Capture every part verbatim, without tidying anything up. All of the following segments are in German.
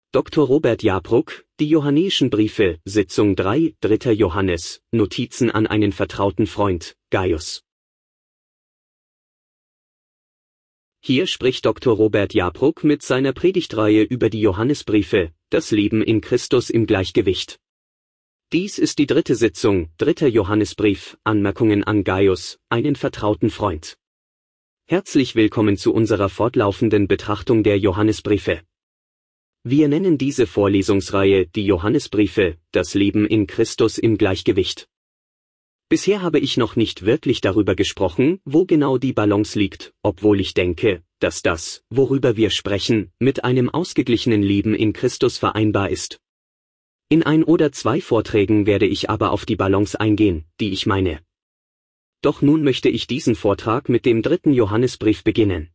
Doktor Robert Jabruck, die Johannäischen Briefe, Sitzung drei, dritter Johannes, Notizen an einen vertrauten Freund, Gaius. Hier spricht Doktor Robert Jabruck mit seiner Predigtreihe über die Johannesbriefe, das Leben in Christus im Gleichgewicht. Dies ist die dritte Sitzung, dritter Johannesbrief, Anmerkungen an Gaius, einen vertrauten Freund. Herzlich willkommen zu unserer fortlaufenden Betrachtung der Johannesbriefe. Wir nennen diese Vorlesungsreihe die Johannesbriefe, das Leben in Christus im Gleichgewicht. Bisher habe ich noch nicht wirklich darüber gesprochen, wo genau die Balance liegt, obwohl ich denke, dass das, worüber wir sprechen, mit einem ausgeglichenen Leben in Christus vereinbar ist. In ein oder zwei Vorträgen werde ich aber auf die Balance eingehen, die ich meine. Doch nun möchte ich diesen Vortrag mit dem dritten Johannesbrief beginnen.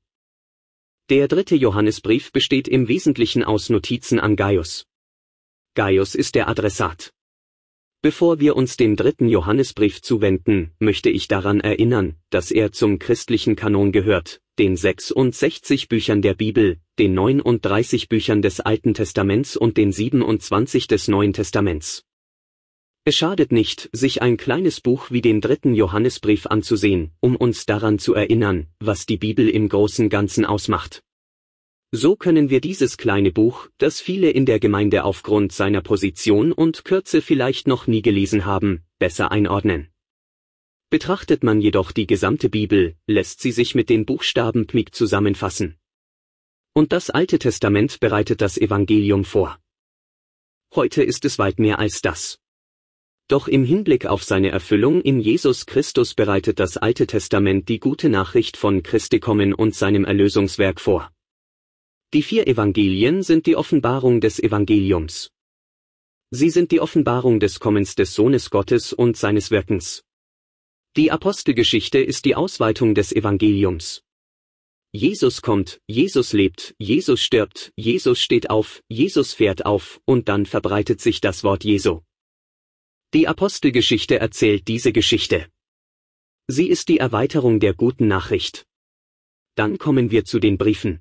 Der dritte Johannesbrief besteht im Wesentlichen aus Notizen an Gaius. Gaius ist der Adressat. Bevor wir uns dem dritten Johannesbrief zuwenden, möchte ich daran erinnern, dass er zum christlichen Kanon gehört, den sechsundsechzig Büchern der Bibel, den neununddreißig Büchern des Alten Testaments und den siebenundzwanzig des Neuen Testaments. Es schadet nicht, sich ein kleines Buch wie den dritten Johannesbrief anzusehen, um uns daran zu erinnern, was die Bibel im großen Ganzen ausmacht. So können wir dieses kleine Buch, das viele in der Gemeinde aufgrund seiner Position und Kürze vielleicht noch nie gelesen haben, besser einordnen. Betrachtet man jedoch die gesamte Bibel, lässt sie sich mit den Buchstaben P M I C zusammenfassen. Und das Alte Testament bereitet das Evangelium vor. Heute ist es weit mehr als das. Doch im Hinblick auf seine Erfüllung in Jesus Christus bereitet das Alte Testament die gute Nachricht von Christi Kommen und seinem Erlösungswerk vor. Die vier Evangelien sind die Offenbarung des Evangeliums. Sie sind die Offenbarung des Kommens des Sohnes Gottes und seines Wirkens. Die Apostelgeschichte ist die Ausweitung des Evangeliums. Jesus kommt, Jesus lebt, Jesus stirbt, Jesus steht auf, Jesus fährt auf, und dann verbreitet sich das Wort Jesu. Die Apostelgeschichte erzählt diese Geschichte. Sie ist die Erweiterung der guten Nachricht. Dann kommen wir zu den Briefen.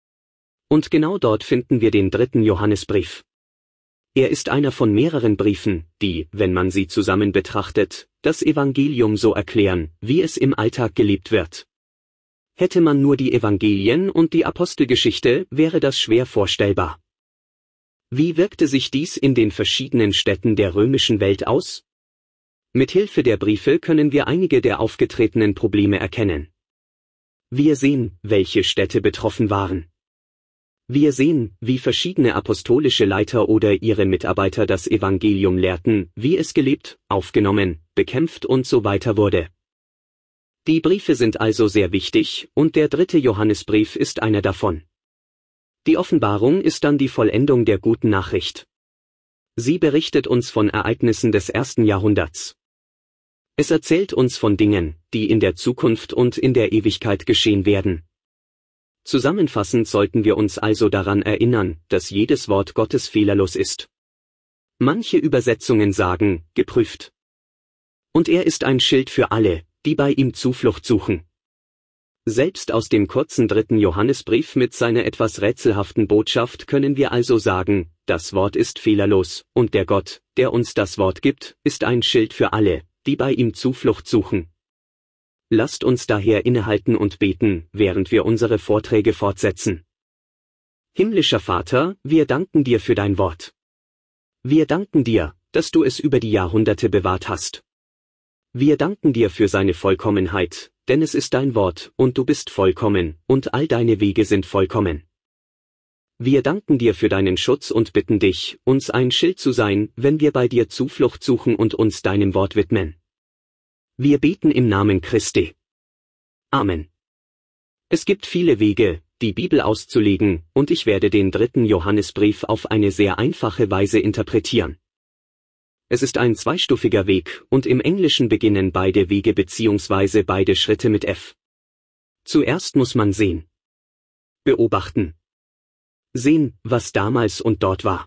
Und genau dort finden wir den dritten Johannesbrief. Er ist einer von mehreren Briefen, die, wenn man sie zusammen betrachtet, das Evangelium so erklären, wie es im Alltag gelebt wird. Hätte man nur die Evangelien und die Apostelgeschichte, wäre das schwer vorstellbar. Wie wirkte sich dies in den verschiedenen Städten der römischen Welt aus? Mit Hilfe der Briefe können wir einige der aufgetretenen Probleme erkennen. Wir sehen, welche Städte betroffen waren. Wir sehen, wie verschiedene apostolische Leiter oder ihre Mitarbeiter das Evangelium lehrten, wie es gelebt, aufgenommen, bekämpft und so weiter wurde. Die Briefe sind also sehr wichtig, und der dritte Johannesbrief ist einer davon. Die Offenbarung ist dann die Vollendung der guten Nachricht. Sie berichtet uns von Ereignissen des ersten Jahrhunderts. Es erzählt uns von Dingen, die in der Zukunft und in der Ewigkeit geschehen werden. Zusammenfassend sollten wir uns also daran erinnern, dass jedes Wort Gottes fehlerlos ist. Manche Übersetzungen sagen, geprüft. Und er ist ein Schild für alle, die bei ihm Zuflucht suchen. Selbst aus dem kurzen dritten Johannesbrief mit seiner etwas rätselhaften Botschaft können wir also sagen, das Wort ist fehlerlos, und der Gott, der uns das Wort gibt, ist ein Schild für alle, die bei ihm Zuflucht suchen. Lasst uns daher innehalten und beten, während wir unsere Vorträge fortsetzen. Himmlischer Vater, wir danken dir für dein Wort. Wir danken dir, dass du es über die Jahrhunderte bewahrt hast. Wir danken dir für seine Vollkommenheit, denn es ist dein Wort, und du bist vollkommen, und all deine Wege sind vollkommen. Wir danken dir für deinen Schutz und bitten dich, uns ein Schild zu sein, wenn wir bei dir Zuflucht suchen und uns deinem Wort widmen. Wir beten im Namen Christi. Amen. Es gibt viele Wege, die Bibel auszulegen, und ich werde den dritten Johannesbrief auf eine sehr einfache Weise interpretieren. Es ist ein zweistufiger Weg, und im Englischen beginnen beide Wege bzw. beide Schritte mit F. Zuerst muss man sehen. Beobachten. Sehen, was damals und dort war.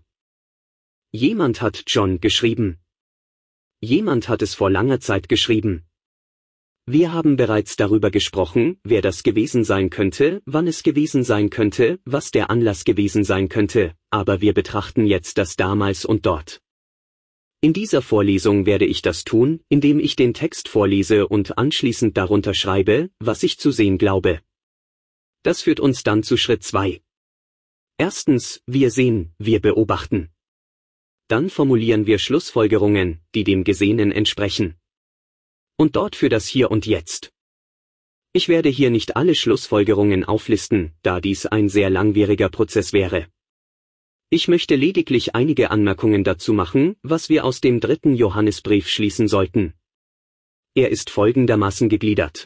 Jemand hat John geschrieben. Jemand hat es vor langer Zeit geschrieben. Wir haben bereits darüber gesprochen, wer das gewesen sein könnte, wann es gewesen sein könnte, was der Anlass gewesen sein könnte, aber wir betrachten jetzt das Damals und Dort. In dieser Vorlesung werde ich das tun, indem ich den Text vorlese und anschließend darunter schreibe, was ich zu sehen glaube. Das führt uns dann zu Schritt zwei. Erstens, wir sehen, wir beobachten. Dann formulieren wir Schlussfolgerungen, die dem Gesehenen entsprechen. Und dort für das Hier und Jetzt. Ich werde hier nicht alle Schlussfolgerungen auflisten, da dies ein sehr langwieriger Prozess wäre. Ich möchte lediglich einige Anmerkungen dazu machen, was wir aus dem dritten Johannesbrief schließen sollten. Er ist folgendermaßen gegliedert.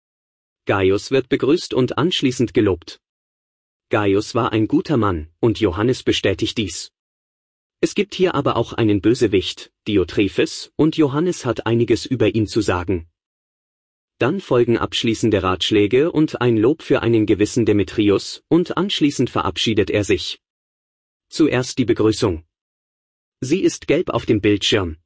Gaius wird begrüßt und anschließend gelobt. Gaius war ein guter Mann, und Johannes bestätigt dies. Es gibt hier aber auch einen Bösewicht, Diotrephes, und Johannes hat einiges über ihn zu sagen. Dann folgen abschließende Ratschläge und ein Lob für einen gewissen Demetrius, und anschließend verabschiedet er sich. Zuerst die Begrüßung. Sie ist gelb auf dem Bildschirm.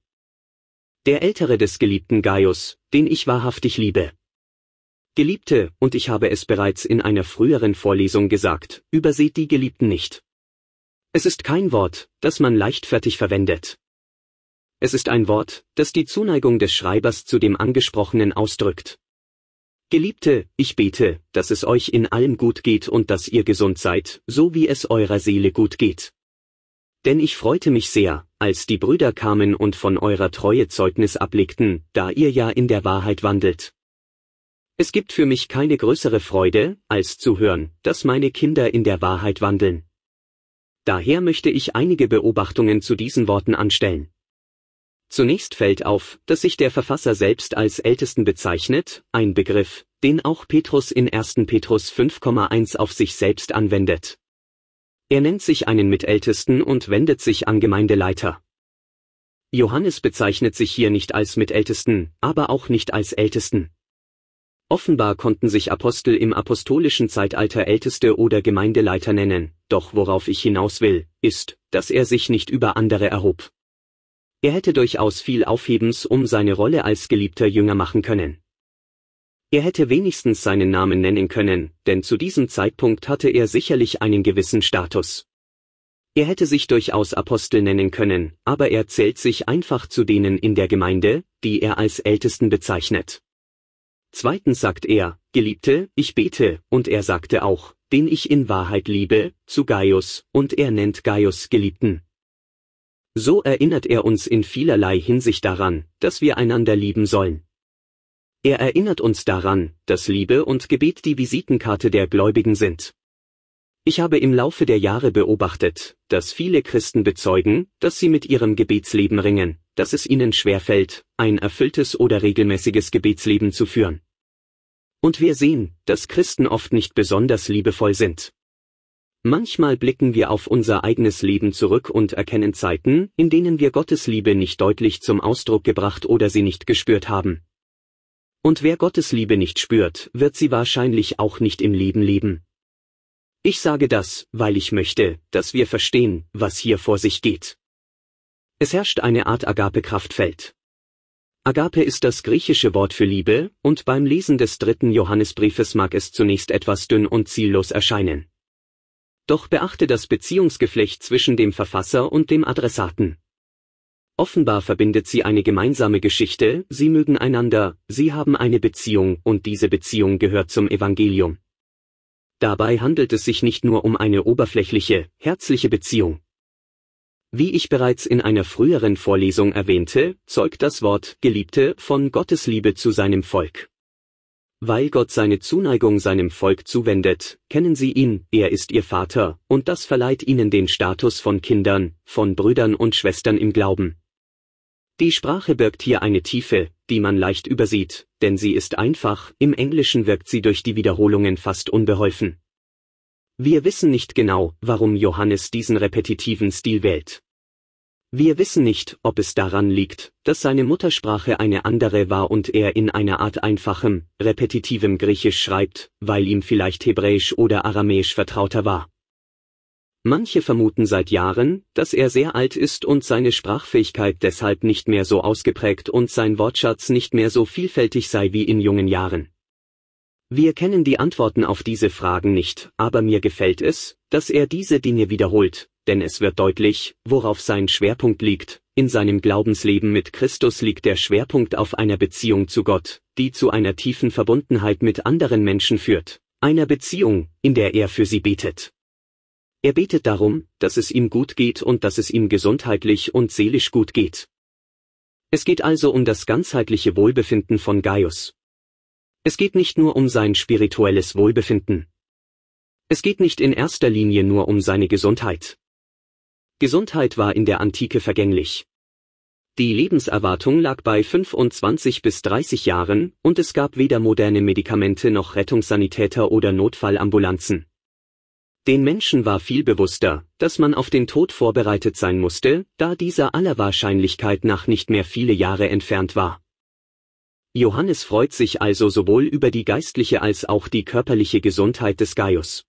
Der Ältere des geliebten Gaius, den ich wahrhaftig liebe. Geliebte, und ich habe es bereits in einer früheren Vorlesung gesagt, überseht die Geliebten nicht. Es ist kein Wort, das man leichtfertig verwendet. Es ist ein Wort, das die Zuneigung des Schreibers zu dem Angesprochenen ausdrückt. Geliebte, ich bete, dass es euch in allem gut geht und dass ihr gesund seid, so wie es eurer Seele gut geht. Denn ich freute mich sehr, als die Brüder kamen und von eurer Treue Zeugnis ablegten, da ihr ja in der Wahrheit wandelt. Es gibt für mich keine größere Freude, als zu hören, dass meine Kinder in der Wahrheit wandeln. Daher möchte ich einige Beobachtungen zu diesen Worten anstellen. Zunächst fällt auf, dass sich der Verfasser selbst als Ältesten bezeichnet, ein Begriff, den auch Petrus in ersten Petrus fünf Komma eins auf sich selbst anwendet. Er nennt sich einen Mitältesten und wendet sich an Gemeindeleiter. Johannes bezeichnet sich hier nicht als Mitältesten, aber auch nicht als Ältesten. Offenbar konnten sich Apostel im apostolischen Zeitalter Älteste oder Gemeindeleiter nennen, doch worauf ich hinaus will, ist, dass er sich nicht über andere erhob. Er hätte durchaus viel Aufhebens um seine Rolle als geliebter Jünger machen können. Er hätte wenigstens seinen Namen nennen können, denn zu diesem Zeitpunkt hatte er sicherlich einen gewissen Status. Er hätte sich durchaus Apostel nennen können, aber er zählt sich einfach zu denen in der Gemeinde, die er als Ältesten bezeichnet. Zweitens sagt er, Geliebte, ich bete, und er sagte auch, den ich in Wahrheit liebe, zu Gaius, und er nennt Gaius Geliebten. So erinnert er uns in vielerlei Hinsicht daran, dass wir einander lieben sollen. Er erinnert uns daran, dass Liebe und Gebet die Visitenkarte der Gläubigen sind. Ich habe im Laufe der Jahre beobachtet, dass viele Christen bezeugen, dass sie mit ihrem Gebetsleben ringen, dass es ihnen schwerfällt, ein erfülltes oder regelmäßiges Gebetsleben zu führen. Und wir sehen, dass Christen oft nicht besonders liebevoll sind. Manchmal blicken wir auf unser eigenes Leben zurück und erkennen Zeiten, in denen wir Gottes Liebe nicht deutlich zum Ausdruck gebracht oder sie nicht gespürt haben. Und wer Gottes Liebe nicht spürt, wird sie wahrscheinlich auch nicht im Leben leben. Ich sage das, weil ich möchte, dass wir verstehen, was hier vor sich geht. Es herrscht eine Art Agape-Kraftfeld. Agape ist das griechische Wort für Liebe, und beim Lesen des dritten Johannesbriefes mag es zunächst etwas dünn und ziellos erscheinen. Doch beachte das Beziehungsgeflecht zwischen dem Verfasser und dem Adressaten. Offenbar verbindet sie eine gemeinsame Geschichte, sie mögen einander, sie haben eine Beziehung und diese Beziehung gehört zum Evangelium. Dabei handelt es sich nicht nur um eine oberflächliche, herzliche Beziehung. Wie ich bereits in einer früheren Vorlesung erwähnte, zeugt das Wort Geliebte von Gottes Liebe zu seinem Volk. Weil Gott seine Zuneigung seinem Volk zuwendet, kennen sie ihn, er ist ihr Vater, und das verleiht ihnen den Status von Kindern, von Brüdern und Schwestern im Glauben. Die Sprache birgt hier eine Tiefe, die man leicht übersieht, denn sie ist einfach, im Englischen wirkt sie durch die Wiederholungen fast unbeholfen. Wir wissen nicht genau, warum Johannes diesen repetitiven Stil wählt. Wir wissen nicht, ob es daran liegt, dass seine Muttersprache eine andere war und er in einer Art einfachem, repetitivem Griechisch schreibt, weil ihm vielleicht Hebräisch oder Aramäisch vertrauter war. Manche vermuten seit Jahren, dass er sehr alt ist und seine Sprachfähigkeit deshalb nicht mehr so ausgeprägt und sein Wortschatz nicht mehr so vielfältig sei wie in jungen Jahren. Wir kennen die Antworten auf diese Fragen nicht, aber mir gefällt es, dass er diese Dinge wiederholt, denn es wird deutlich, worauf sein Schwerpunkt liegt. In seinem Glaubensleben mit Christus liegt der Schwerpunkt auf einer Beziehung zu Gott, die zu einer tiefen Verbundenheit mit anderen Menschen führt, einer Beziehung, in der er für sie betet. Er betet darum, dass es ihm gut geht und dass es ihm gesundheitlich und seelisch gut geht. Es geht also um das ganzheitliche Wohlbefinden von Gaius. Es geht nicht nur um sein spirituelles Wohlbefinden. Es geht nicht in erster Linie nur um seine Gesundheit. Gesundheit war in der Antike vergänglich. Die Lebenserwartung lag bei fünfundzwanzig bis dreißig Jahren und es gab weder moderne Medikamente noch Rettungssanitäter oder Notfallambulanzen. Den Menschen war viel bewusster, dass man auf den Tod vorbereitet sein musste, da dieser aller Wahrscheinlichkeit nach nicht mehr viele Jahre entfernt war. Johannes freut sich also sowohl über die geistliche als auch die körperliche Gesundheit des Gaius.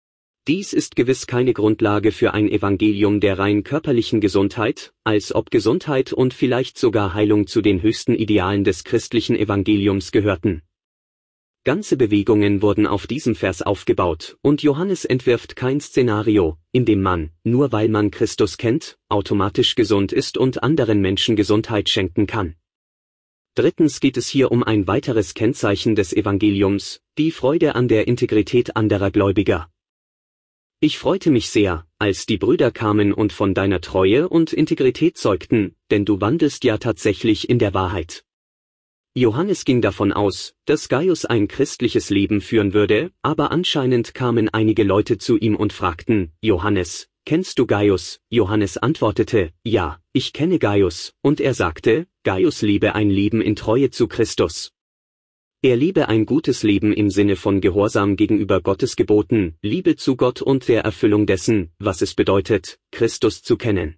Dies ist gewiss keine Grundlage für ein Evangelium der rein körperlichen Gesundheit, als ob Gesundheit und vielleicht sogar Heilung zu den höchsten Idealen des christlichen Evangeliums gehörten. Ganze Bewegungen wurden auf diesem Vers aufgebaut, und Johannes entwirft kein Szenario, in dem man, nur weil man Christus kennt, automatisch gesund ist und anderen Menschen Gesundheit schenken kann. Drittens geht es hier um ein weiteres Kennzeichen des Evangeliums, die Freude an der Integrität anderer Gläubiger. Ich freute mich sehr, als die Brüder kamen und von deiner Treue und Integrität zeugten, denn du wandelst ja tatsächlich in der Wahrheit. Johannes ging davon aus, dass Gaius ein christliches Leben führen würde, aber anscheinend kamen einige Leute zu ihm und fragten, Johannes, kennst du Gaius? Johannes antwortete, ja, ich kenne Gaius, und er sagte, Gaius lebe ein Leben in Treue zu Christus. Er lebe ein gutes Leben im Sinne von Gehorsam gegenüber Gottes Geboten, Liebe zu Gott und der Erfüllung dessen, was es bedeutet, Christus zu kennen.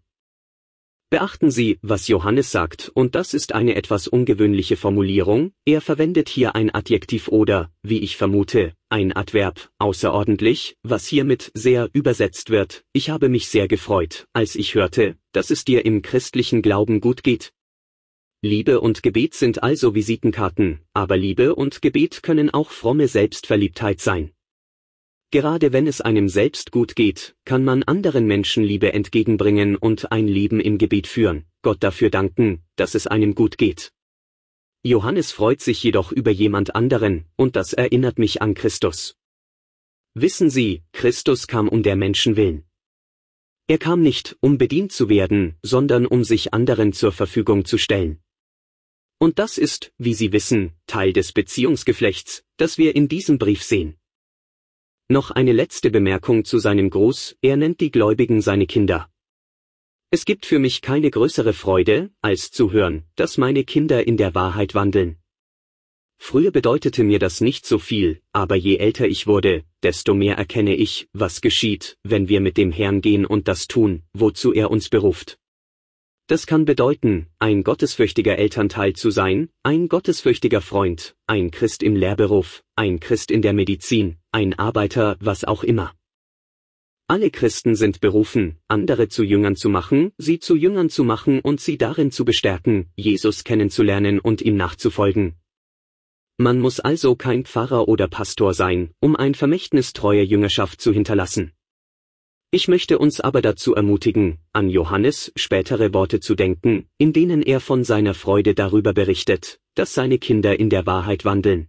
Beachten Sie, was Johannes sagt, und das ist eine etwas ungewöhnliche Formulierung, er verwendet hier ein Adjektiv oder, wie ich vermute, ein Adverb, außerordentlich, was hiermit sehr übersetzt wird, ich habe mich sehr gefreut, als ich hörte, dass es dir im christlichen Glauben gut geht. Liebe und Gebet sind also Visitenkarten, aber Liebe und Gebet können auch fromme Selbstverliebtheit sein. Gerade wenn es einem selbst gut geht, kann man anderen Menschen Liebe entgegenbringen und ein Leben im Gebet führen, Gott dafür danken, dass es einem gut geht. Johannes freut sich jedoch über jemand anderen, und das erinnert mich an Christus. Wissen Sie, Christus kam um der Menschen willen. Er kam nicht, um bedient zu werden, sondern um sich anderen zur Verfügung zu stellen. Und das ist, wie Sie wissen, Teil des Beziehungsgeflechts, das wir in diesem Brief sehen. Noch eine letzte Bemerkung zu seinem Gruß, er nennt die Gläubigen seine Kinder. Es gibt für mich keine größere Freude, als zu hören, dass meine Kinder in der Wahrheit wandeln. Früher bedeutete mir das nicht so viel, aber je älter ich wurde, desto mehr erkenne ich, was geschieht, wenn wir mit dem Herrn gehen und das tun, wozu er uns beruft. Das kann bedeuten, ein gottesfürchtiger Elternteil zu sein, ein gottesfürchtiger Freund, ein Christ im Lehrberuf, ein Christ in der Medizin, ein Arbeiter, was auch immer. Alle Christen sind berufen, andere zu Jüngern zu machen, sie zu Jüngern zu machen und sie darin zu bestärken, Jesus kennenzulernen und ihm nachzufolgen. Man muss also kein Pfarrer oder Pastor sein, um ein Vermächtnis treuer Jüngerschaft zu hinterlassen. Ich möchte uns aber dazu ermutigen, an Johannes spätere Worte zu denken, in denen er von seiner Freude darüber berichtet, dass seine Kinder in der Wahrheit wandeln.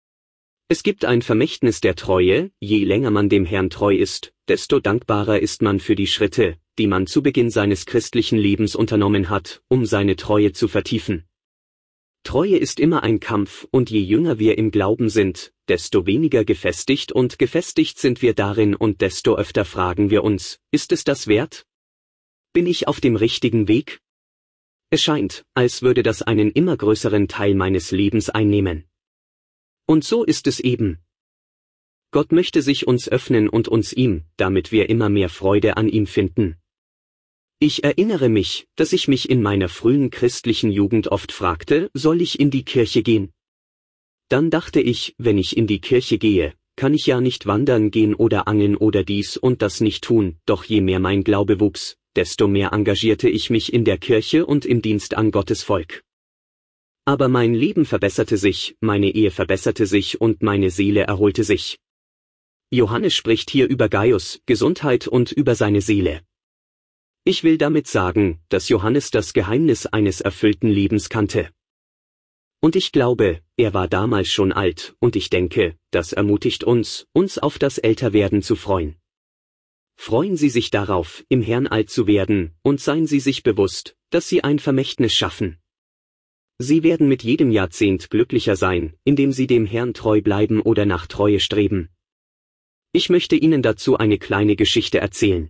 Es gibt ein Vermächtnis der Treue, je länger man dem Herrn treu ist, desto dankbarer ist man für die Schritte, die man zu Beginn seines christlichen Lebens unternommen hat, um seine Treue zu vertiefen. Treue ist immer ein Kampf, und je jünger wir im Glauben sind, desto weniger gefestigt und gefestigt sind wir darin und desto öfter fragen wir uns, ist es das wert? Bin ich auf dem richtigen Weg? Es scheint, als würde das einen immer größeren Teil meines Lebens einnehmen. Und so ist es eben. Gott möchte sich uns öffnen und uns ihm, damit wir immer mehr Freude an ihm finden. Ich erinnere mich, dass ich mich in meiner frühen christlichen Jugend oft fragte, soll ich in die Kirche gehen? Dann dachte ich, wenn ich in die Kirche gehe, kann ich ja nicht wandern gehen oder angeln oder dies und das nicht tun, doch je mehr mein Glaube wuchs, desto mehr engagierte ich mich in der Kirche und im Dienst an Gottes Volk. Aber mein Leben verbesserte sich, meine Ehe verbesserte sich und meine Seele erholte sich. Johannes spricht hier über Gaius, Gesundheit und über seine Seele. Ich will damit sagen, dass Johannes das Geheimnis eines erfüllten Lebens kannte. Und ich glaube, er war damals schon alt, und ich denke, das ermutigt uns, uns auf das Älterwerden zu freuen. Freuen Sie sich darauf, im Herrn alt zu werden, und seien Sie sich bewusst, dass Sie ein Vermächtnis schaffen. Sie werden mit jedem Jahrzehnt glücklicher sein, indem Sie dem Herrn treu bleiben oder nach Treue streben. Ich möchte Ihnen dazu eine kleine Geschichte erzählen.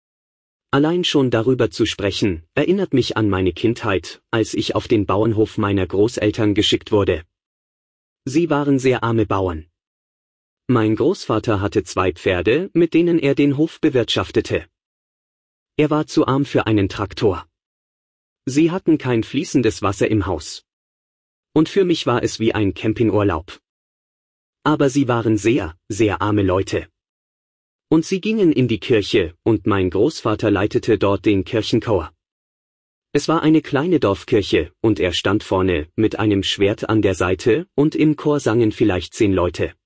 Allein schon darüber zu sprechen, erinnert mich an meine Kindheit, als ich auf den Bauernhof meiner Großeltern geschickt wurde. Sie waren sehr arme Bauern. Mein Großvater hatte zwei Pferde, mit denen er den Hof bewirtschaftete. Er war zu arm für einen Traktor. Sie hatten kein fließendes Wasser im Haus. Und für mich war es wie ein Campingurlaub. Aber sie waren sehr, sehr arme Leute. Und sie gingen in die Kirche, und mein Großvater leitete dort den Kirchenchor. Es war eine kleine Dorfkirche, und er stand vorne, mit einem Schwert an der Seite, und im Chor sangen vielleicht zehn Leute.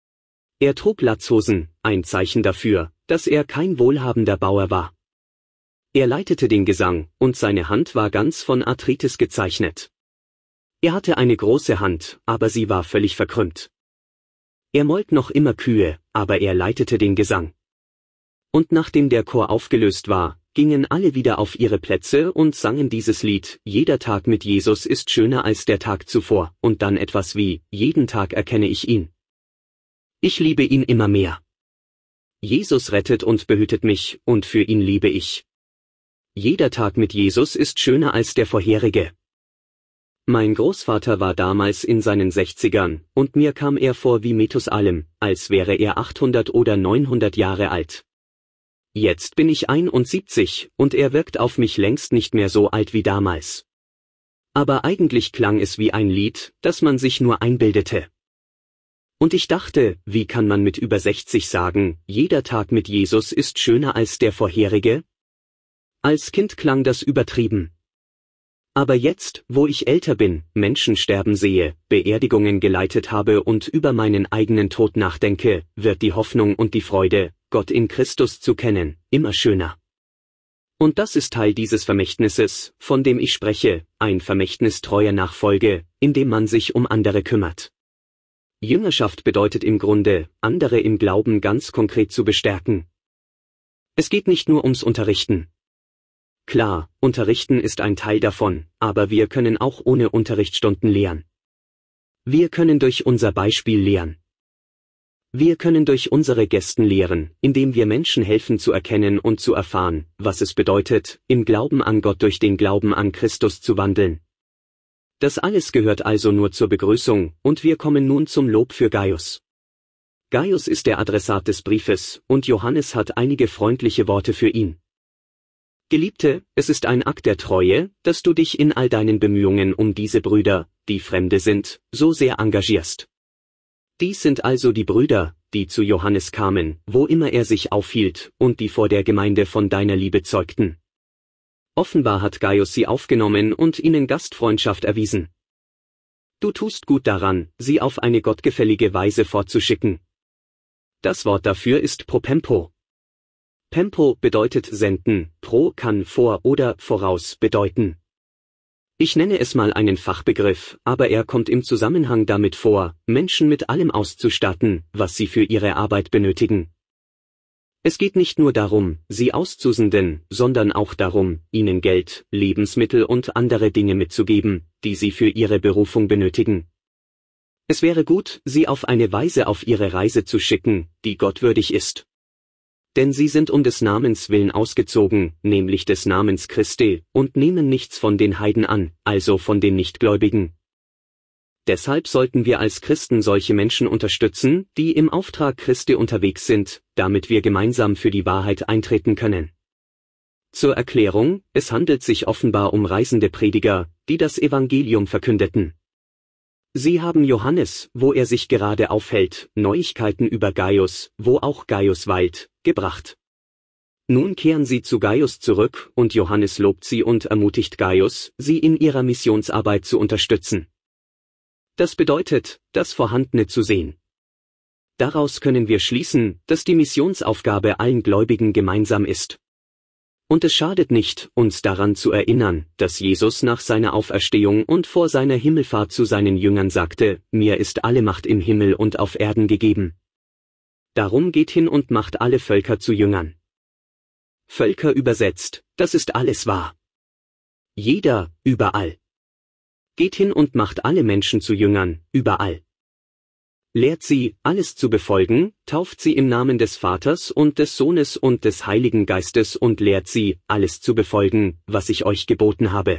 Er trug Latzhosen, ein Zeichen dafür, dass er kein wohlhabender Bauer war. Er leitete den Gesang, und seine Hand war ganz von Arthritis gezeichnet. Er hatte eine große Hand, aber sie war völlig verkrümmt. Er mollt noch immer Kühe, aber er leitete den Gesang. Und nachdem der Chor aufgelöst war, gingen alle wieder auf ihre Plätze und sangen dieses Lied, Jeder Tag mit Jesus ist schöner als der Tag zuvor, und dann etwas wie, jeden Tag erkenne ich ihn. Ich liebe ihn immer mehr. Jesus rettet und behütet mich, und für ihn lebe ich. Jeder Tag mit Jesus ist schöner als der vorherige. Mein Großvater war damals in seinen Sechzigern, und mir kam er vor wie Methusalem, als wäre er achthundert oder neunhundert Jahre alt. Jetzt bin ich einundsiebzig, und er wirkt auf mich längst nicht mehr so alt wie damals. Aber eigentlich klang es wie ein Lied, das man sich nur einbildete. Und ich dachte, wie kann man mit über sechzig sagen, jeder Tag mit Jesus ist schöner als der vorherige? Als Kind klang das übertrieben. Aber jetzt, wo ich älter bin, Menschen sterben sehe, Beerdigungen geleitet habe und über meinen eigenen Tod nachdenke, wird die Hoffnung und die Freude, Gott in Christus zu kennen, immer schöner. Und das ist Teil dieses Vermächtnisses, von dem ich spreche, ein Vermächtnis treuer Nachfolge, in dem man sich um andere kümmert. Jüngerschaft bedeutet im Grunde, andere im Glauben ganz konkret zu bestärken. Es geht nicht nur ums Unterrichten. Klar, Unterrichten ist ein Teil davon, aber wir können auch ohne Unterrichtsstunden lehren. Wir können durch unser Beispiel lehren. Wir können durch unsere Gesten lehren, indem wir Menschen helfen zu erkennen und zu erfahren, was es bedeutet, im Glauben an Gott durch den Glauben an Christus zu wandeln. Das alles gehört also nur zur Begrüßung, und wir kommen nun zum Lob für Gaius. Gaius ist der Adressat des Briefes, und Johannes hat einige freundliche Worte für ihn. Geliebte, es ist ein Akt der Treue, dass du dich in all deinen Bemühungen um diese Brüder, die Fremde sind, so sehr engagierst. Dies sind also die Brüder, die zu Johannes kamen, wo immer er sich aufhielt, und die vor der Gemeinde von deiner Liebe zeugten. Offenbar hat Gaius sie aufgenommen und ihnen Gastfreundschaft erwiesen. Du tust gut daran, sie auf eine gottgefällige Weise fortzuschicken. Das Wort dafür ist propempo. Pempo bedeutet senden, pro kann vor oder voraus bedeuten. Ich nenne es mal einen Fachbegriff, aber er kommt im Zusammenhang damit vor, Menschen mit allem auszustatten, was sie für ihre Arbeit benötigen. Es geht nicht nur darum, sie auszusenden, sondern auch darum, ihnen Geld, Lebensmittel und andere Dinge mitzugeben, die sie für ihre Berufung benötigen. Es wäre gut, sie auf eine Weise auf ihre Reise zu schicken, die gottwürdig ist. Denn sie sind um des Namens willen ausgezogen, nämlich des Namens Christi, und nehmen nichts von den Heiden an, also von den Nichtgläubigen. Deshalb sollten wir als Christen solche Menschen unterstützen, die im Auftrag Christi unterwegs sind, damit wir gemeinsam für die Wahrheit eintreten können. Zur Erklärung, es handelt sich offenbar um reisende Prediger, die das Evangelium verkündeten. Sie haben Johannes, wo er sich gerade aufhält, Neuigkeiten über Gaius, wo auch Gaius weilt, gebracht. Nun kehren sie zu Gaius zurück und Johannes lobt sie und ermutigt Gaius, sie in ihrer Missionsarbeit zu unterstützen. Das bedeutet, das Vorhandene zu sehen. Daraus können wir schließen, dass die Missionsaufgabe allen Gläubigen gemeinsam ist. Und es schadet nicht, uns daran zu erinnern, dass Jesus nach seiner Auferstehung und vor seiner Himmelfahrt zu seinen Jüngern sagte, mir ist alle Macht im Himmel und auf Erden gegeben. Darum geht hin und macht alle Völker zu Jüngern. Völker übersetzt, das ist alles wahr. Jeder, überall. Geht hin und macht alle Menschen zu Jüngern, überall. Lehrt sie, alles zu befolgen, tauft sie im Namen des Vaters und des Sohnes und des Heiligen Geistes und lehrt sie, alles zu befolgen, was ich euch geboten habe.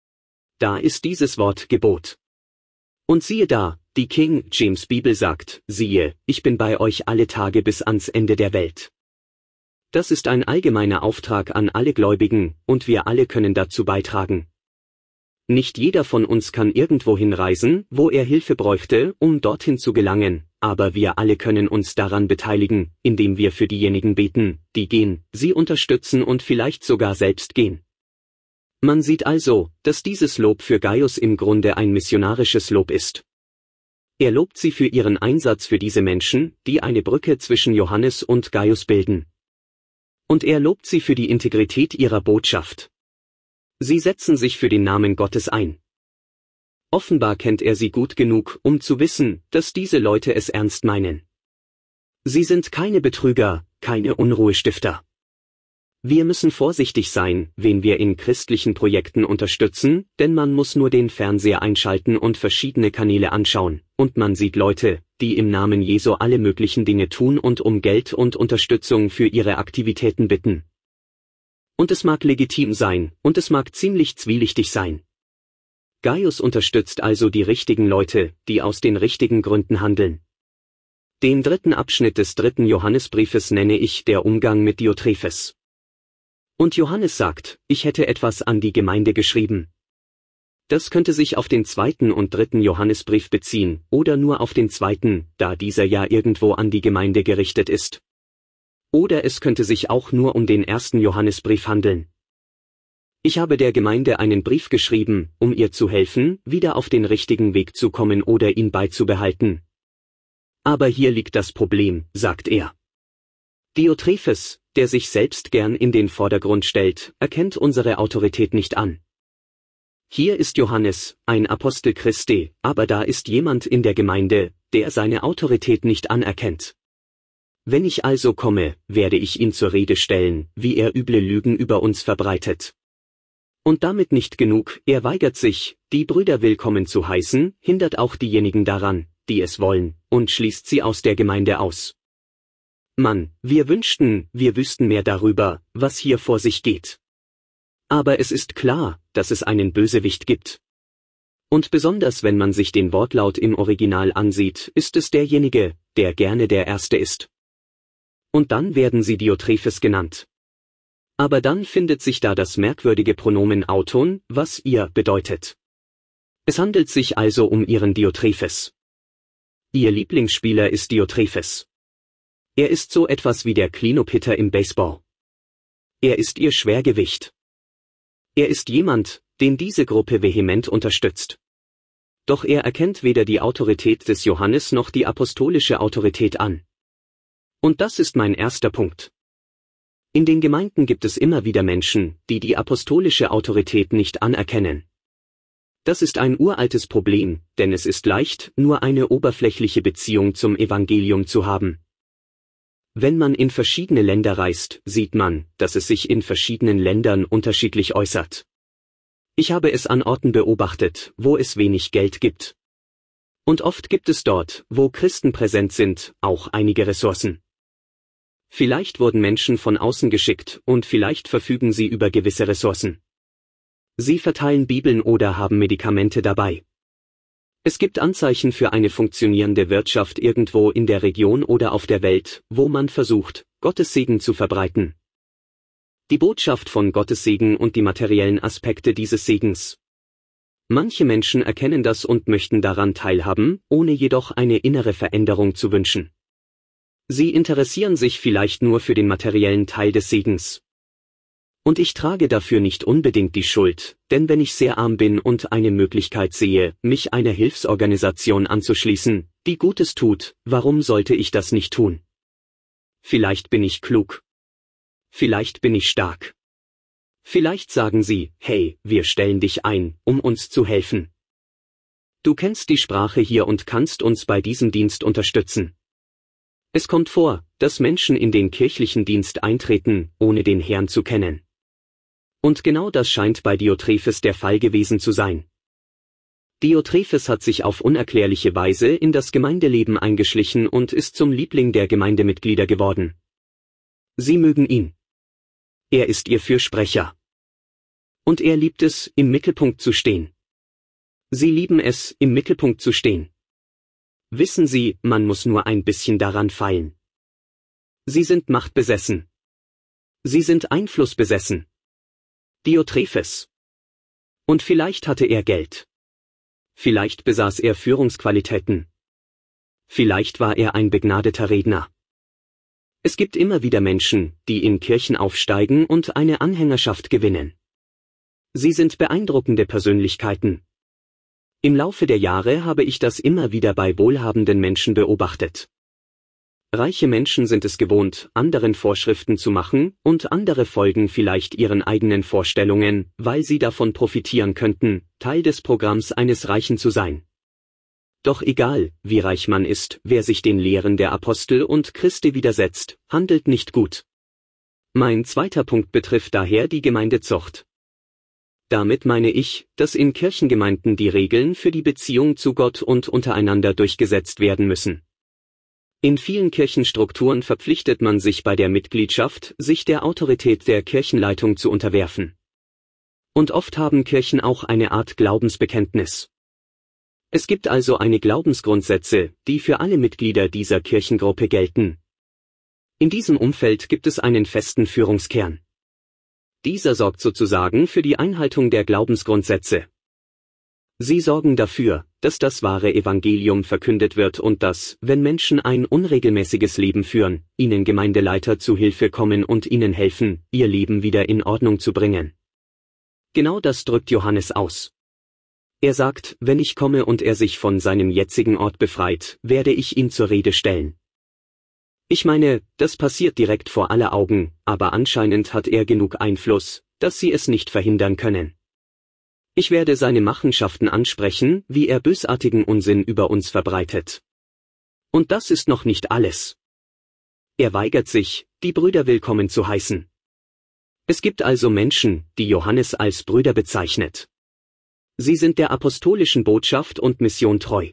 Da ist dieses Wort Gebot. Und siehe da, die King James Bibel sagt, siehe, ich bin bei euch alle Tage bis ans Ende der Welt. Das ist ein allgemeiner Auftrag an alle Gläubigen, und wir alle können dazu beitragen. Nicht jeder von uns kann irgendwohin reisen, wo er Hilfe bräuchte, um dorthin zu gelangen, aber wir alle können uns daran beteiligen, indem wir für diejenigen beten, die gehen, sie unterstützen und vielleicht sogar selbst gehen. Man sieht also, dass dieses Lob für Gaius im Grunde ein missionarisches Lob ist. Er lobt sie für ihren Einsatz für diese Menschen, die eine Brücke zwischen Johannes und Gaius bilden. Und er lobt sie für die Integrität ihrer Botschaft. Sie setzen sich für den Namen Gottes ein. Offenbar kennt er sie gut genug, um zu wissen, dass diese Leute es ernst meinen. Sie sind keine Betrüger, keine Unruhestifter. Wir müssen vorsichtig sein, wen wir in christlichen Projekten unterstützen, denn man muss nur den Fernseher einschalten und verschiedene Kanäle anschauen, und man sieht Leute, die im Namen Jesu alle möglichen Dinge tun und um Geld und Unterstützung für ihre Aktivitäten bitten. Und es mag legitim sein, und es mag ziemlich zwielichtig sein. Gaius unterstützt also die richtigen Leute, die aus den richtigen Gründen handeln. Den dritten Abschnitt des dritten Johannesbriefes nenne ich der Umgang mit Diotrephes. Und Johannes sagt, ich hätte etwas an die Gemeinde geschrieben. Das könnte sich auf den zweiten und dritten Johannesbrief beziehen, oder nur auf den zweiten, da dieser ja irgendwo an die Gemeinde gerichtet ist. Oder es könnte sich auch nur um den ersten Johannesbrief handeln. Ich habe der Gemeinde einen Brief geschrieben, um ihr zu helfen, wieder auf den richtigen Weg zu kommen oder ihn beizubehalten. Aber hier liegt das Problem, sagt er. Diotrephes, der sich selbst gern in den Vordergrund stellt, erkennt unsere Autorität nicht an. Hier ist Johannes, ein Apostel Christi, aber da ist jemand in der Gemeinde, der seine Autorität nicht anerkennt. Wenn ich also komme, werde ich ihn zur Rede stellen, wie er üble Lügen über uns verbreitet. Und damit nicht genug, er weigert sich, die Brüder willkommen zu heißen, hindert auch diejenigen daran, die es wollen, und schließt sie aus der Gemeinde aus. Mann, wir wünschten, wir wüssten mehr darüber, was hier vor sich geht. Aber es ist klar, dass es einen Bösewicht gibt. Und besonders wenn man sich den Wortlaut im Original ansieht, ist es derjenige, der gerne der Erste ist. Und dann werden sie Diotrephes genannt. Aber dann findet sich da das merkwürdige Pronomen Auton, was ihr bedeutet. Es handelt sich also um ihren Diotrephes. Ihr Lieblingsspieler ist Diotrephes. Er ist so etwas wie der Klinopitter im Baseball. Er ist ihr Schwergewicht. Er ist jemand, den diese Gruppe vehement unterstützt. Doch er erkennt weder die Autorität des Johannes noch die apostolische Autorität an. Und das ist mein erster Punkt. In den Gemeinden gibt es immer wieder Menschen, die die apostolische Autorität nicht anerkennen. Das ist ein uraltes Problem, denn es ist leicht, nur eine oberflächliche Beziehung zum Evangelium zu haben. Wenn man in verschiedene Länder reist, sieht man, dass es sich in verschiedenen Ländern unterschiedlich äußert. Ich habe es an Orten beobachtet, wo es wenig Geld gibt. Und oft gibt es dort, wo Christen präsent sind, auch einige Ressourcen. Vielleicht wurden Menschen von außen geschickt und vielleicht verfügen sie über gewisse Ressourcen. Sie verteilen Bibeln oder haben Medikamente dabei. Es gibt Anzeichen für eine funktionierende Wirtschaft irgendwo in der Region oder auf der Welt, wo man versucht, Gottes Segen zu verbreiten. Die Botschaft von Gottes Segen und die materiellen Aspekte dieses Segens. Manche Menschen erkennen das und möchten daran teilhaben, ohne jedoch eine innere Veränderung zu wünschen. Sie interessieren sich vielleicht nur für den materiellen Teil des Segens. Und ich trage dafür nicht unbedingt die Schuld, denn wenn ich sehr arm bin und eine Möglichkeit sehe, mich einer Hilfsorganisation anzuschließen, die Gutes tut, warum sollte ich das nicht tun? Vielleicht bin ich klug. Vielleicht bin ich stark. Vielleicht sagen sie, hey, wir stellen dich ein, um uns zu helfen. Du kennst die Sprache hier und kannst uns bei diesem Dienst unterstützen. Es kommt vor, dass Menschen in den kirchlichen Dienst eintreten, ohne den Herrn zu kennen. Und genau das scheint bei Diotrephes der Fall gewesen zu sein. Diotrephes hat sich auf unerklärliche Weise in das Gemeindeleben eingeschlichen und ist zum Liebling der Gemeindemitglieder geworden. Sie mögen ihn. Er ist ihr Fürsprecher. Und er liebt es, im Mittelpunkt zu stehen. Sie lieben es, im Mittelpunkt zu stehen. Wissen Sie, man muss nur ein bisschen daran feilen. Sie sind machtbesessen. Sie sind einflussbesessen. Diotrephes. Und vielleicht hatte er Geld. Vielleicht besaß er Führungsqualitäten. Vielleicht war er ein begnadeter Redner. Es gibt immer wieder Menschen, die in Kirchen aufsteigen und eine Anhängerschaft gewinnen. Sie sind beeindruckende Persönlichkeiten. Im Laufe der Jahre habe ich das immer wieder bei wohlhabenden Menschen beobachtet. Reiche Menschen sind es gewohnt, anderen Vorschriften zu machen, und andere folgen vielleicht ihren eigenen Vorstellungen, weil sie davon profitieren könnten, Teil des Programms eines Reichen zu sein. Doch egal, wie reich man ist, wer sich den Lehren der Apostel und Christi widersetzt, handelt nicht gut. Mein zweiter Punkt betrifft daher die Gemeindezucht. Damit meine ich, dass in Kirchengemeinden die Regeln für die Beziehung zu Gott und untereinander durchgesetzt werden müssen. In vielen Kirchenstrukturen verpflichtet man sich bei der Mitgliedschaft, sich der Autorität der Kirchenleitung zu unterwerfen. Und oft haben Kirchen auch eine Art Glaubensbekenntnis. Es gibt also eine Glaubensgrundsätze, die für alle Mitglieder dieser Kirchengruppe gelten. In diesem Umfeld gibt es einen festen Führungskern. Dieser sorgt sozusagen für die Einhaltung der Glaubensgrundsätze. Sie sorgen dafür, dass das wahre Evangelium verkündet wird und dass, wenn Menschen ein unregelmäßiges Leben führen, ihnen Gemeindeleiter zu Hilfe kommen und ihnen helfen, ihr Leben wieder in Ordnung zu bringen. Genau das drückt Johannes aus. Er sagt, wenn ich komme und er sich von seinem jetzigen Ort befreit, werde ich ihn zur Rede stellen. Ich meine, das passiert direkt vor aller Augen, aber anscheinend hat er genug Einfluss, dass sie es nicht verhindern können. Ich werde seine Machenschaften ansprechen, wie er bösartigen Unsinn über uns verbreitet. Und das ist noch nicht alles. Er weigert sich, die Brüder willkommen zu heißen. Es gibt also Menschen, die Johannes als Brüder bezeichnet. Sie sind der apostolischen Botschaft und Mission treu.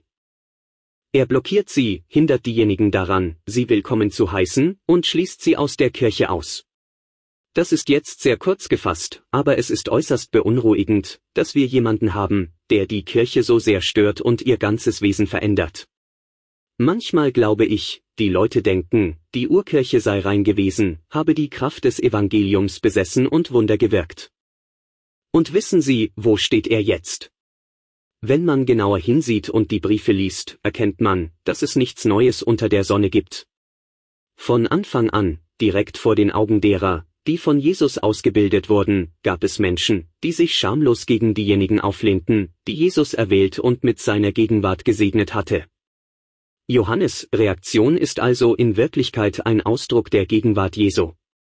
Er blockiert sie, hindert diejenigen daran, sie willkommen zu heißen, und schließt sie aus der Kirche aus. Das ist jetzt sehr kurz gefasst, aber es ist äußerst beunruhigend, dass wir jemanden haben, der die Kirche so sehr stört und ihr ganzes Wesen verändert. Manchmal glaube ich, die Leute denken, die Urkirche sei rein gewesen, habe die Kraft des Evangeliums besessen und Wunder gewirkt. Und wissen Sie, wo steht er jetzt? Wenn man genauer hinsieht und die Briefe liest, erkennt man, dass es nichts Neues unter der Sonne gibt. Von Anfang an, direkt vor den Augen derer, die von Jesus ausgebildet wurden, gab es Menschen, die sich schamlos gegen diejenigen auflehnten, die Jesus erwählt und mit seiner Gegenwart gesegnet hatte. Johannes' Reaktion ist also in Wirklichkeit ein Ausdruck der Gegenwart Jesu.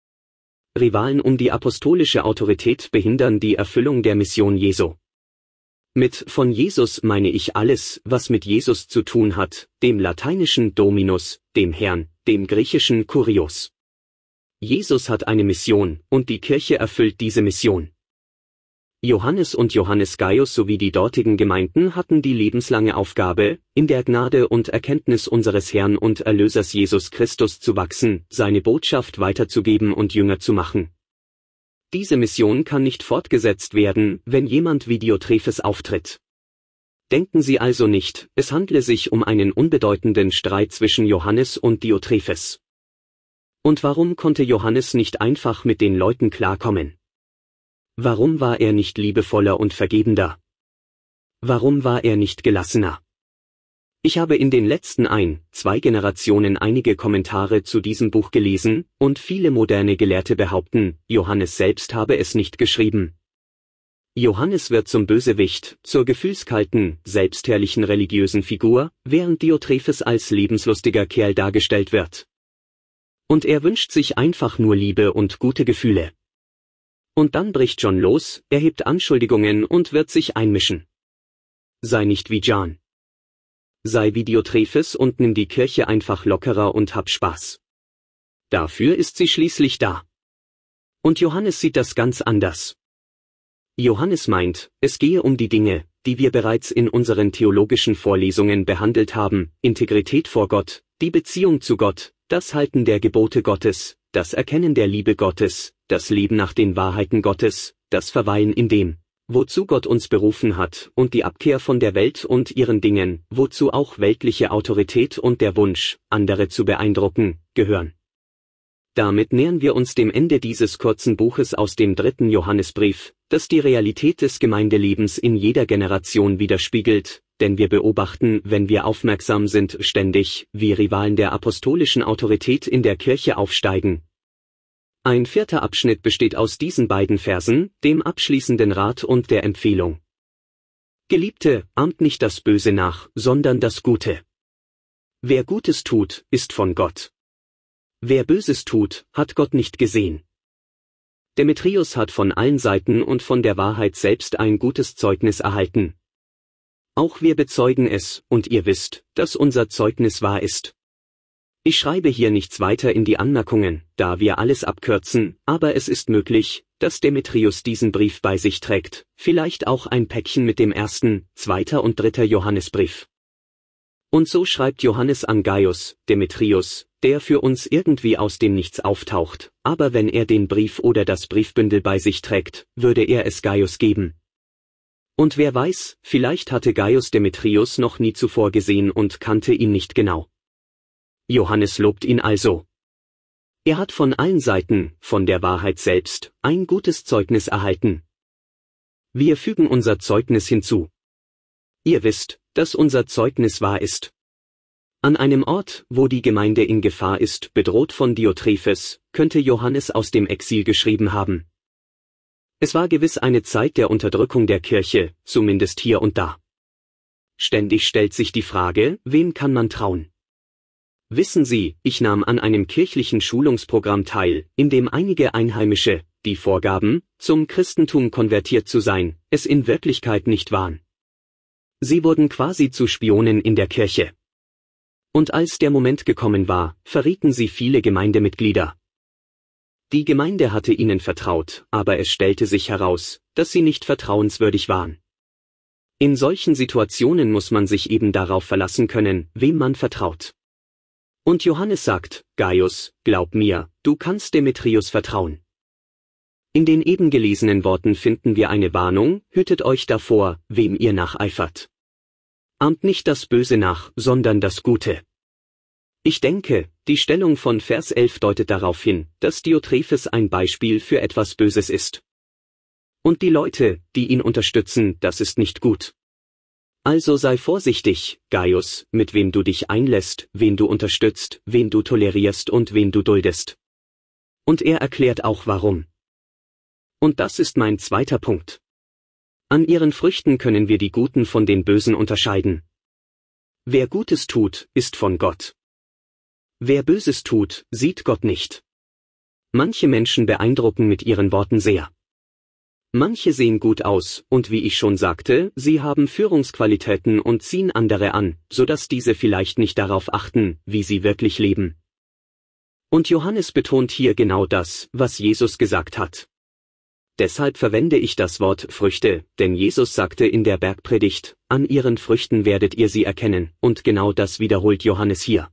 Rivalen um die apostolische Autorität behindern die Erfüllung der Mission Jesu. Mit von Jesus meine ich alles, was mit Jesus zu tun hat, dem lateinischen Dominus, dem Herrn, dem griechischen Kurios. Jesus hat eine Mission, und die Kirche erfüllt diese Mission. Johannes und Johannes Gaius sowie die dortigen Gemeinden hatten die lebenslange Aufgabe, in der Gnade und Erkenntnis unseres Herrn und Erlösers Jesus Christus zu wachsen, seine Botschaft weiterzugeben und Jünger zu machen. Diese Mission kann nicht fortgesetzt werden, wenn jemand wie Diotrephes auftritt. Denken Sie also nicht, es handle sich um einen unbedeutenden Streit zwischen Johannes und Diotrephes. Und warum konnte Johannes nicht einfach mit den Leuten klarkommen? Warum war er nicht liebevoller und vergebender? Warum war er nicht gelassener? Ich habe in den letzten ein, zwei Generationen einige Kommentare zu diesem Buch gelesen, und viele moderne Gelehrte behaupten, Johannes selbst habe es nicht geschrieben. Johannes wird zum Bösewicht, zur gefühlskalten, selbstherrlichen religiösen Figur, während Diotrephes als lebenslustiger Kerl dargestellt wird. Und er wünscht sich einfach nur Liebe und gute Gefühle. Und dann bricht John los, erhebt Anschuldigungen und wird sich einmischen. Sei nicht wie John. Sei wie Diotrephes und nimm die Kirche einfach lockerer und hab Spaß. Dafür ist sie schließlich da. Und Johannes sieht das ganz anders. Johannes meint, es gehe um die Dinge, die wir bereits in unseren theologischen Vorlesungen behandelt haben, Integrität vor Gott, die Beziehung zu Gott, das Halten der Gebote Gottes, das Erkennen der Liebe Gottes, das Leben nach den Wahrheiten Gottes, das Verweilen in dem, wozu Gott uns berufen hat, und die Abkehr von der Welt und ihren Dingen, wozu auch weltliche Autorität und der Wunsch, andere zu beeindrucken, gehören. Damit nähern wir uns dem Ende dieses kurzen Buches aus dem dritten Johannesbrief, das die Realität des Gemeindelebens in jeder Generation widerspiegelt, denn wir beobachten, wenn wir aufmerksam sind, ständig, wie Rivalen der apostolischen Autorität in der Kirche aufsteigen. Ein vierter Abschnitt besteht aus diesen beiden Versen, dem abschließenden Rat und der Empfehlung. Geliebte, ahmt nicht das Böse nach, sondern das Gute. Wer Gutes tut, ist von Gott. Wer Böses tut, hat Gott nicht gesehen. Demetrius hat von allen Seiten und von der Wahrheit selbst ein gutes Zeugnis erhalten. Auch wir bezeugen es, und ihr wisst, dass unser Zeugnis wahr ist. Ich schreibe hier nichts weiter in die Anmerkungen, da wir alles abkürzen, aber es ist möglich, dass Demetrius diesen Brief bei sich trägt, vielleicht auch ein Päckchen mit dem ersten, zweiter und dritter Johannesbrief. Und so schreibt Johannes an Gaius, Demetrius, der für uns irgendwie aus dem Nichts auftaucht, aber wenn er den Brief oder das Briefbündel bei sich trägt, würde er es Gaius geben. Und wer weiß, vielleicht hatte Gaius Demetrius noch nie zuvor gesehen und kannte ihn nicht genau. Johannes lobt ihn also. Er hat von allen Seiten, von der Wahrheit selbst, ein gutes Zeugnis erhalten. Wir fügen unser Zeugnis hinzu. Ihr wisst, dass unser Zeugnis wahr ist. An einem Ort, wo die Gemeinde in Gefahr ist, bedroht von Diotrephes, könnte Johannes aus dem Exil geschrieben haben. Es war gewiss eine Zeit der Unterdrückung der Kirche, zumindest hier und da. Ständig stellt sich die Frage, wem kann man trauen? Wissen Sie, ich nahm an einem kirchlichen Schulungsprogramm teil, in dem einige Einheimische, die vorgaben, zum Christentum konvertiert zu sein, es in Wirklichkeit nicht waren. Sie wurden quasi zu Spionen in der Kirche. Und als der Moment gekommen war, verrieten sie viele Gemeindemitglieder. Die Gemeinde hatte ihnen vertraut, aber es stellte sich heraus, dass sie nicht vertrauenswürdig waren. In solchen Situationen muss man sich eben darauf verlassen können, wem man vertraut. Und Johannes sagt, Gaius, glaub mir, du kannst Demetrius vertrauen. In den eben gelesenen Worten finden wir eine Warnung, hütet euch davor, wem ihr nacheifert. Ahmt nicht das Böse nach, sondern das Gute. Ich denke, die Stellung von Vers elf deutet darauf hin, dass Diotrephes ein Beispiel für etwas Böses ist. Und die Leute, die ihn unterstützen, das ist nicht gut. Also sei vorsichtig, Gaius, mit wem du dich einlässt, wen du unterstützt, wen du tolerierst und wen du duldest. Und er erklärt auch warum. Und das ist mein zweiter Punkt. An ihren Früchten können wir die Guten von den Bösen unterscheiden. Wer Gutes tut, ist von Gott. Wer Böses tut, sieht Gott nicht. Manche Menschen beeindrucken mit ihren Worten sehr. Manche sehen gut aus, und wie ich schon sagte, sie haben Führungsqualitäten und ziehen andere an, sodass diese vielleicht nicht darauf achten, wie sie wirklich leben. Und Johannes betont hier genau das, was Jesus gesagt hat. Deshalb verwende ich das Wort Früchte, denn Jesus sagte in der Bergpredigt, an ihren Früchten werdet ihr sie erkennen, und genau das wiederholt Johannes hier.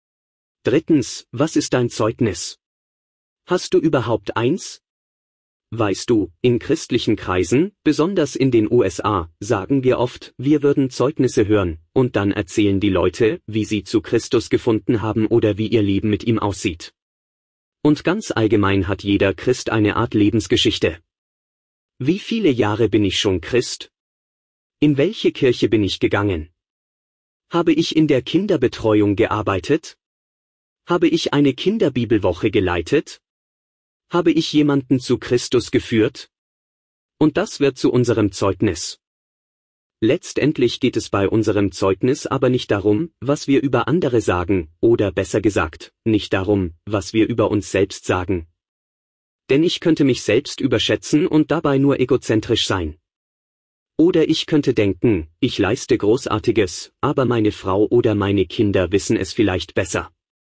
Drittens, was ist dein Zeugnis? Hast du überhaupt eins? Weißt du, in christlichen Kreisen, besonders in den U S A, sagen wir oft, wir würden Zeugnisse hören, und dann erzählen die Leute, wie sie zu Christus gefunden haben oder wie ihr Leben mit ihm aussieht. Und ganz allgemein hat jeder Christ eine Art Lebensgeschichte. Wie viele Jahre bin ich schon Christ? In welche Kirche bin ich gegangen? Habe ich in der Kinderbetreuung gearbeitet? Habe ich eine Kinderbibelwoche geleitet? Habe ich jemanden zu Christus geführt? Und das wird zu unserem Zeugnis. Letztendlich geht es bei unserem Zeugnis aber nicht darum, was wir über andere sagen, oder besser gesagt, nicht darum, was wir über uns selbst sagen. Denn ich könnte mich selbst überschätzen und dabei nur egozentrisch sein. Oder ich könnte denken, ich leiste Großartiges, aber meine Frau oder meine Kinder wissen es vielleicht besser.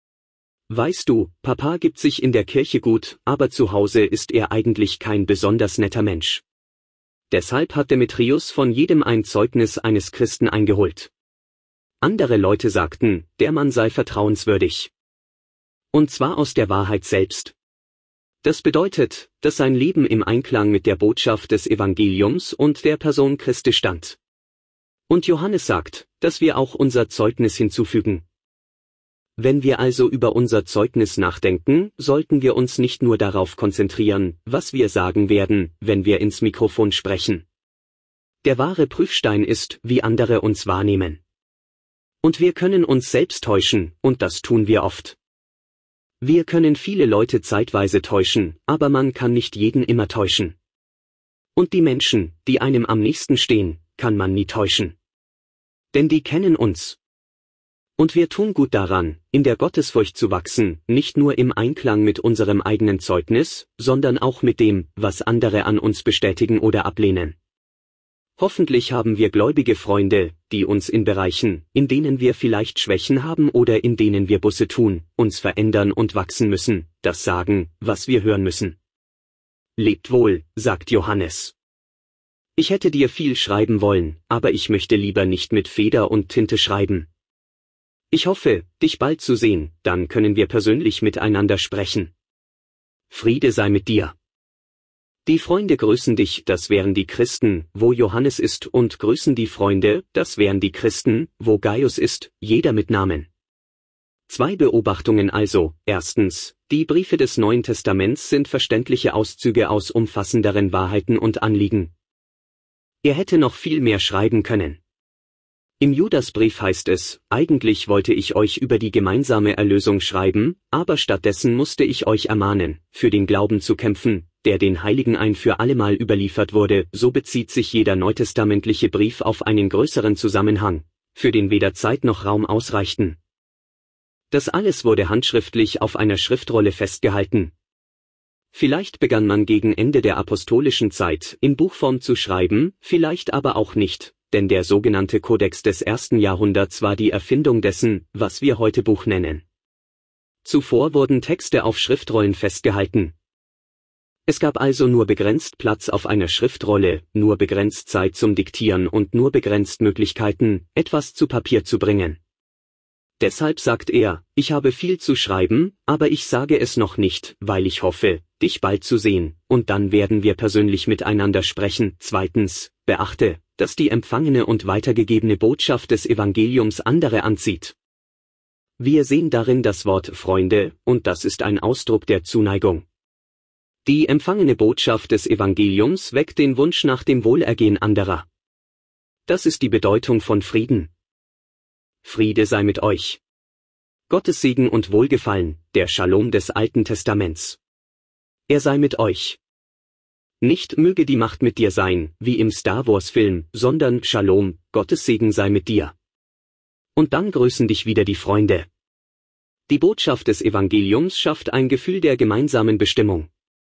Weißt du, Papa gibt sich in der Kirche gut, aber zu Hause ist er eigentlich kein besonders netter Mensch. Deshalb hat Demetrius von jedem ein Zeugnis eines Christen eingeholt. Andere Leute sagten, der Mann sei vertrauenswürdig. Und zwar aus der Wahrheit selbst. Das bedeutet, dass sein Leben im Einklang mit der Botschaft des Evangeliums und der Person Christi stand. Und Johannes sagt, dass wir auch unser Zeugnis hinzufügen. Wenn wir also über unser Zeugnis nachdenken, sollten wir uns nicht nur darauf konzentrieren, was wir sagen werden, wenn wir ins Mikrofon sprechen. Der wahre Prüfstein ist, wie andere uns wahrnehmen. Und wir können uns selbst täuschen, und das tun wir oft. Wir können viele Leute zeitweise täuschen, aber man kann nicht jeden immer täuschen. Und die Menschen, die einem am nächsten stehen, kann man nie täuschen. Denn die kennen uns. Und wir tun gut daran, in der Gottesfurcht zu wachsen, nicht nur im Einklang mit unserem eigenen Zeugnis, sondern auch mit dem, was andere an uns bestätigen oder ablehnen. Hoffentlich haben wir gläubige Freunde, die uns in Bereichen, in denen wir vielleicht Schwächen haben oder in denen wir Buße tun, uns verändern und wachsen müssen, das sagen, was wir hören müssen. Lebt wohl, sagt Johannes. Ich hätte dir viel schreiben wollen, aber ich möchte lieber nicht mit Feder und Tinte schreiben. Ich hoffe, dich bald zu sehen, dann können wir persönlich miteinander sprechen. Friede sei mit dir. Die Freunde grüßen dich, das wären die Christen, wo Johannes ist, und grüßen die Freunde, das wären die Christen, wo Gaius ist, jeder mit Namen. Zwei Beobachtungen also. Erstens, die Briefe des Neuen Testaments sind verständliche Auszüge aus umfassenderen Wahrheiten und Anliegen. Er hätte noch viel mehr schreiben können. Im Judasbrief heißt es, eigentlich wollte ich euch über die gemeinsame Erlösung schreiben, aber stattdessen musste ich euch ermahnen, für den Glauben zu kämpfen, der den Heiligen ein für allemal überliefert wurde. So bezieht sich jeder neutestamentliche Brief auf einen größeren Zusammenhang, für den weder Zeit noch Raum ausreichten. Das alles wurde handschriftlich auf einer Schriftrolle festgehalten. Vielleicht begann man gegen Ende der apostolischen Zeit in Buchform zu schreiben, vielleicht aber auch nicht. Denn der sogenannte Kodex des ersten Jahrhunderts war die Erfindung dessen, was wir heute Buch nennen. Zuvor wurden Texte auf Schriftrollen festgehalten. Es gab also nur begrenzt Platz auf einer Schriftrolle, nur begrenzt Zeit zum Diktieren und nur begrenzt Möglichkeiten, etwas zu Papier zu bringen. Deshalb sagt er, ich habe viel zu schreiben, aber ich sage es noch nicht, weil ich hoffe, dich bald zu sehen, und dann werden wir persönlich miteinander sprechen. Zweitens, beachte, dass die empfangene und weitergegebene Botschaft des Evangeliums andere anzieht. Wir sehen darin das Wort Freunde, und das ist ein Ausdruck der Zuneigung. Die empfangene Botschaft des Evangeliums weckt den Wunsch nach dem Wohlergehen anderer. Das ist die Bedeutung von Frieden. Friede sei mit euch. Gottes Segen und Wohlgefallen, der Shalom des Alten Testaments. Er sei mit euch. Nicht möge die Macht mit dir sein, wie im Star Wars Film, sondern Shalom, Gottes Segen sei mit dir. Und dann grüßen dich wieder die Freunde. Die Botschaft des Evangeliums schafft ein Gefühl der gemeinsamen Bestimmung.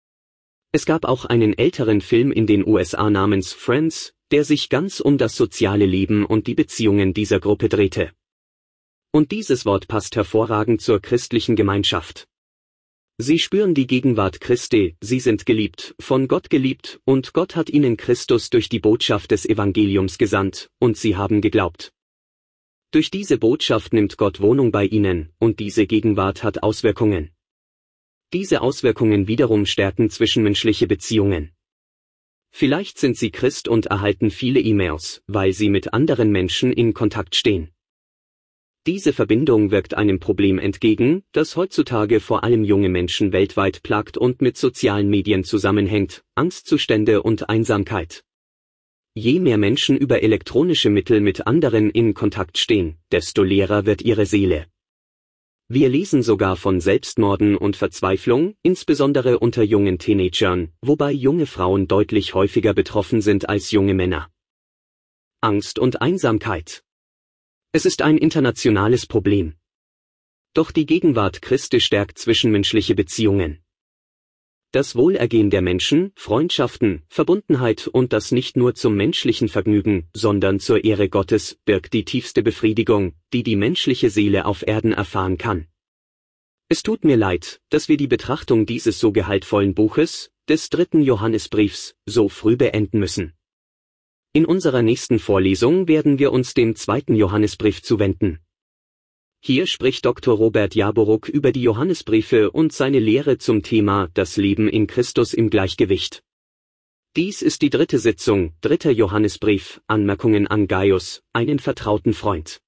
Es gab auch einen älteren Film in den U S A namens Friends, der sich ganz um das soziale Leben und die Beziehungen dieser Gruppe drehte. Und dieses Wort passt hervorragend zur christlichen Gemeinschaft. Sie spüren die Gegenwart Christi, sie sind geliebt, von Gott geliebt, und Gott hat ihnen Christus durch die Botschaft des Evangeliums gesandt, und sie haben geglaubt. Durch diese Botschaft nimmt Gott Wohnung bei ihnen, und diese Gegenwart hat Auswirkungen. Diese Auswirkungen wiederum stärken zwischenmenschliche Beziehungen. Vielleicht sind sie Christ und erhalten viele E-Mails, weil sie mit anderen Menschen in Kontakt stehen. Diese Verbindung wirkt einem Problem entgegen, das heutzutage vor allem junge Menschen weltweit plagt und mit sozialen Medien zusammenhängt, Angstzustände und Einsamkeit. Je mehr Menschen über elektronische Mittel mit anderen in Kontakt stehen, desto leerer wird ihre Seele. Wir lesen sogar von Selbstmorden und Verzweiflung, insbesondere unter jungen Teenagern, wobei junge Frauen deutlich häufiger betroffen sind als junge Männer. Angst und Einsamkeit. Es ist ein internationales Problem. Doch die Gegenwart Christi stärkt zwischenmenschliche Beziehungen. Das Wohlergehen der Menschen, Freundschaften, Verbundenheit und das nicht nur zum menschlichen Vergnügen, sondern zur Ehre Gottes, birgt die tiefste Befriedigung, die die menschliche Seele auf Erden erfahren kann. Es tut mir leid, dass wir die Betrachtung dieses so gehaltvollen Buches, des dritten Johannesbriefs, so früh beenden müssen. In unserer nächsten Vorlesung werden wir uns dem zweiten Johannesbrief zuwenden. Hier spricht Doktor Robert Jaboruk über die Johannesbriefe und seine Lehre zum Thema Das Leben in Christus im Gleichgewicht. Dies ist die dritte Sitzung, dritter Johannesbrief, Anmerkungen an Gaius, einen vertrauten Freund.